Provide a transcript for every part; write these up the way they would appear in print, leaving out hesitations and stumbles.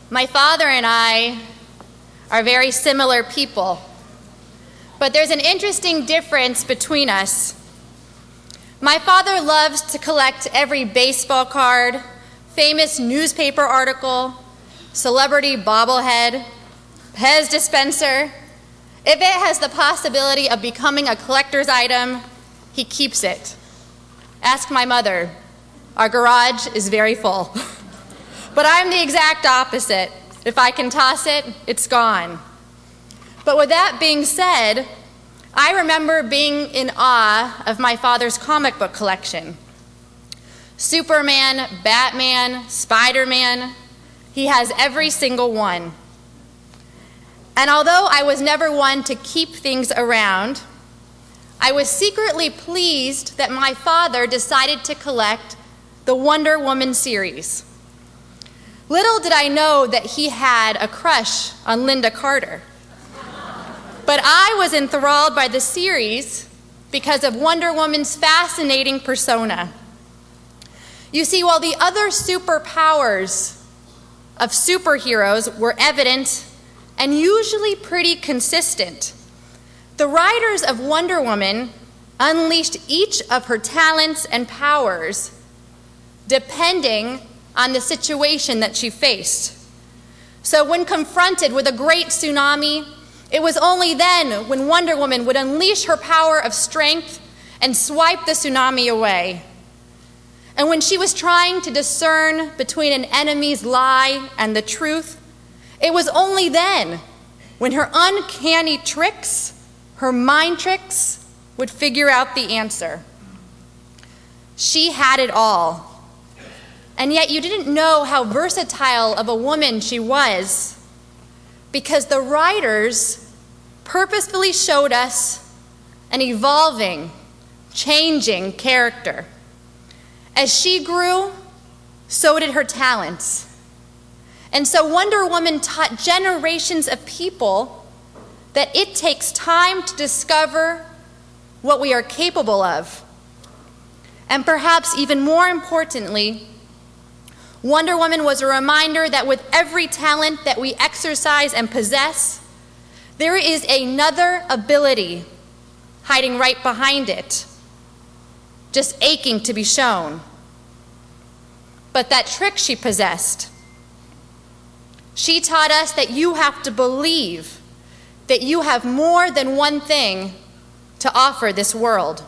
My father and I are very similar people, but there's an interesting difference between us. My father loves to collect every baseball card, famous newspaper article, celebrity bobblehead, Pez dispenser. If it has the possibility of becoming a collector's item, he keeps it. Ask my mother. Our garage is very full. But I'm the exact opposite. If I can toss it, it's gone. But with that being said, I remember being in awe of my father's comic book collection. Superman, Batman, Spider-Man, he has every single one. And although I was never one to keep things around, I was secretly pleased that my father decided to collect the Wonder Woman series. Little did I know that he had a crush on Linda Carter. But I was enthralled by the series because of Wonder Woman's fascinating persona. You see, while the other superpowers of superheroes were evident and usually pretty consistent, the writers of Wonder Woman unleashed each of her talents and powers depending on the situation that she faced. So when confronted with a great tsunami, it was only then when Wonder Woman would unleash her power of strength and swipe the tsunami away. And when she was trying to discern between an enemy's lie and the truth, it was only then when her uncanny tricks, her mind tricks, would figure out the answer. She had it all. And yet you didn't know how versatile of a woman she was, because the writers purposefully showed us an evolving, changing character. As she grew, so did her talents. And so Wonder Woman taught generations of people that it takes time to discover what we are capable of. And perhaps even more importantly, Wonder Woman was a reminder that with every talent that we exercise and possess, there is another ability hiding right behind it, just aching to be shown. But that trick she possessed, she taught us that you have to believe that you have more than one thing to offer this world.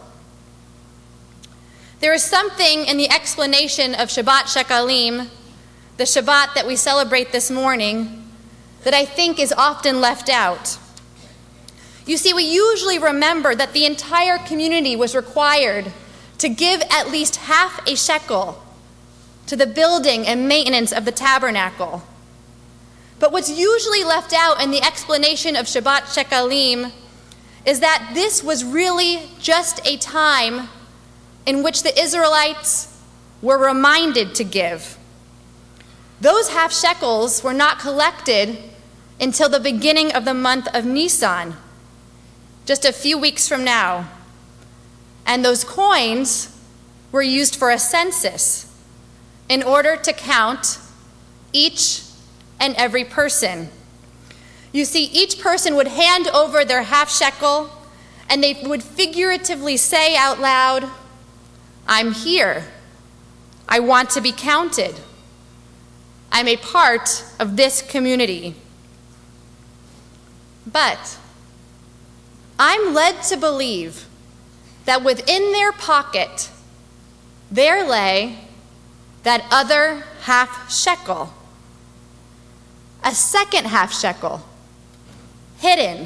There is something in the explanation of Shabbat Shekalim, the Shabbat that we celebrate this morning, that I think is often left out. You see, we usually remember that the entire community was required to give at least half a shekel to the building and maintenance of the tabernacle. But what's usually left out in the explanation of Shabbat Shekalim is that this was really just a time in which the Israelites were reminded to give. Those half shekels were not collected until the beginning of the month of Nisan, just a few weeks from now. And those coins were used for a census in order to count each and every person. You see, each person would hand over their half shekel, and they would figuratively say out loud, "I'm here. I want to be counted. I'm a part of this community." But I'm led to believe that within their pocket there lay that other half shekel, a second half shekel, hidden.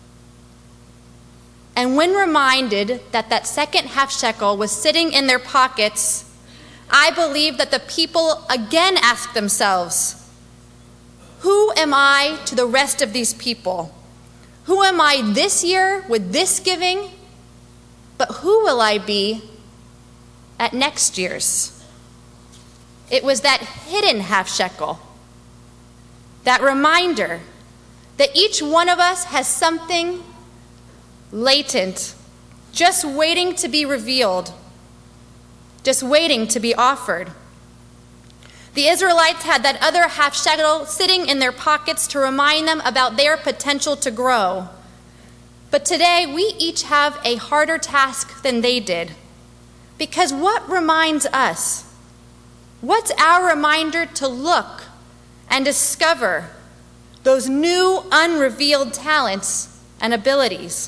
And when reminded that that second half shekel was sitting in their pockets, I believe that the people again asked themselves, who am I to the rest of these people? Who am I this year with this giving? But who will I be at next year's? It was that hidden half shekel, that reminder that each one of us has something latent, just waiting to be revealed, just waiting to be offered. The Israelites had that other half shekel sitting in their pockets to remind them about their potential to grow. But today, we each have a harder task than they did. Because what reminds us? What's our reminder to look and discover those new, unrevealed talents and abilities?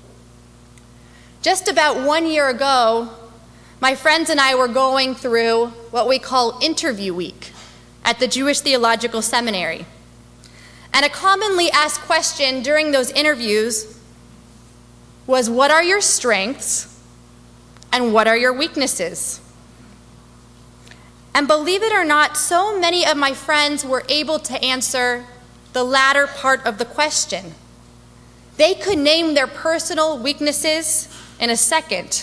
Just about 1 year ago, my friends and I were going through what we call Interview Week at the Jewish Theological Seminary. And a commonly asked question during those interviews was, what are your strengths and what are your weaknesses? And believe it or not, so many of my friends were able to answer the latter part of the question. They could name their personal weaknesses in a second.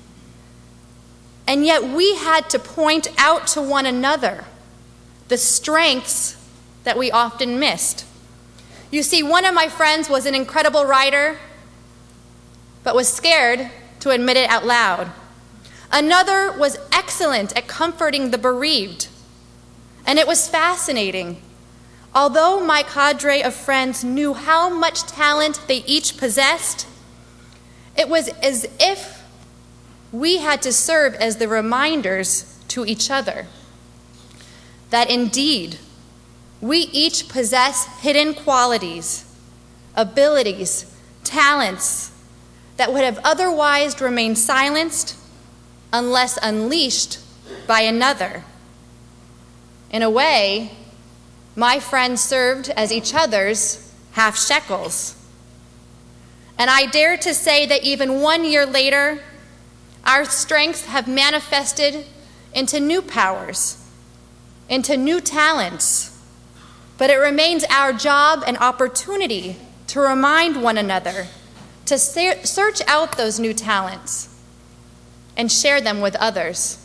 And yet we had to point out to one another the strengths that we often missed. You see, one of my friends was an incredible writer, but was scared to admit it out loud. Another was excellent at comforting the bereaved, and it was fascinating. Although my cadre of friends knew how much talent they each possessed, it was as if we had to serve as the reminders to each other that indeed we each possess hidden qualities, abilities, talents that would have otherwise remained silenced unless unleashed by another. In a way, my friends served as each other's half shekels. And I dare to say that even 1 year later, our strengths have manifested into new powers, into new talents. But it remains our job and opportunity to remind one another, to search out those new talents and share them with others.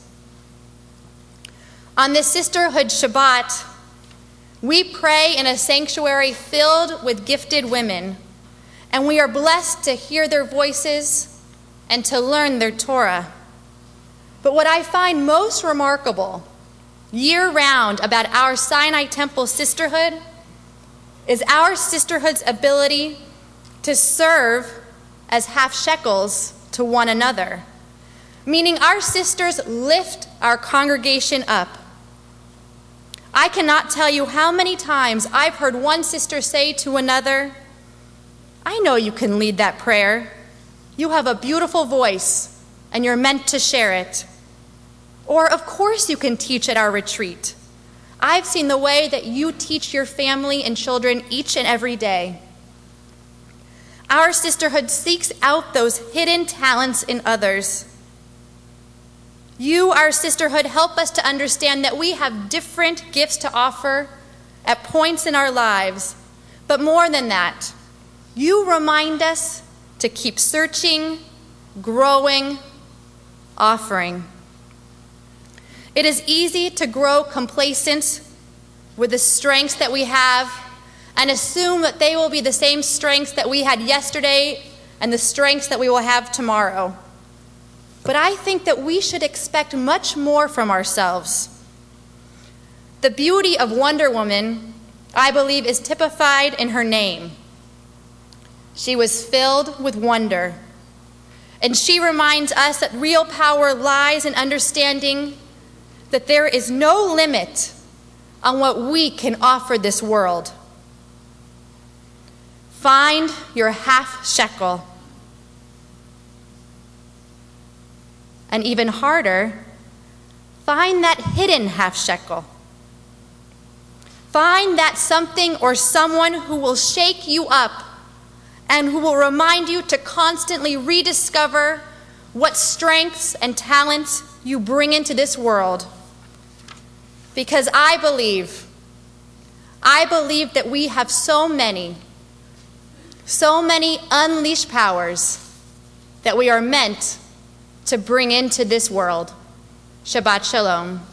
On this Sisterhood Shabbat, we pray in a sanctuary filled with gifted women, and we are blessed to hear their voices and to learn their Torah. But what I find most remarkable year-round about our Sinai Temple sisterhood is our sisterhood's ability to serve as half shekels to one another, meaning our sisters lift our congregation up. I cannot tell you how many times I've heard one sister say to another, "I know you can lead that prayer. You have a beautiful voice, and you're meant to share it." Or, "Of course you can teach at our retreat. I've seen the way that you teach your family and children each and every day." Our sisterhood seeks out those hidden talents in others. You, our sisterhood, help us to understand that we have different gifts to offer at points in our lives. But more than that, you remind us to keep searching, growing, offering. It is easy to grow complacent with the strengths that we have and assume that they will be the same strengths that we had yesterday and the strengths that we will have tomorrow. But I think that we should expect much more from ourselves. The beauty of Wonder Woman, I believe, is typified in her name. She was filled with wonder. And she reminds us that real power lies in understanding that there is no limit on what we can offer this world. Find your half shekel. And even harder, find that hidden half shekel. Find that something or someone who will shake you up and who will remind you to constantly rediscover what strengths and talents you bring into this world. Because I believe that we have so many unleashed powers that we are meant to bring into this world. Shabbat Shalom.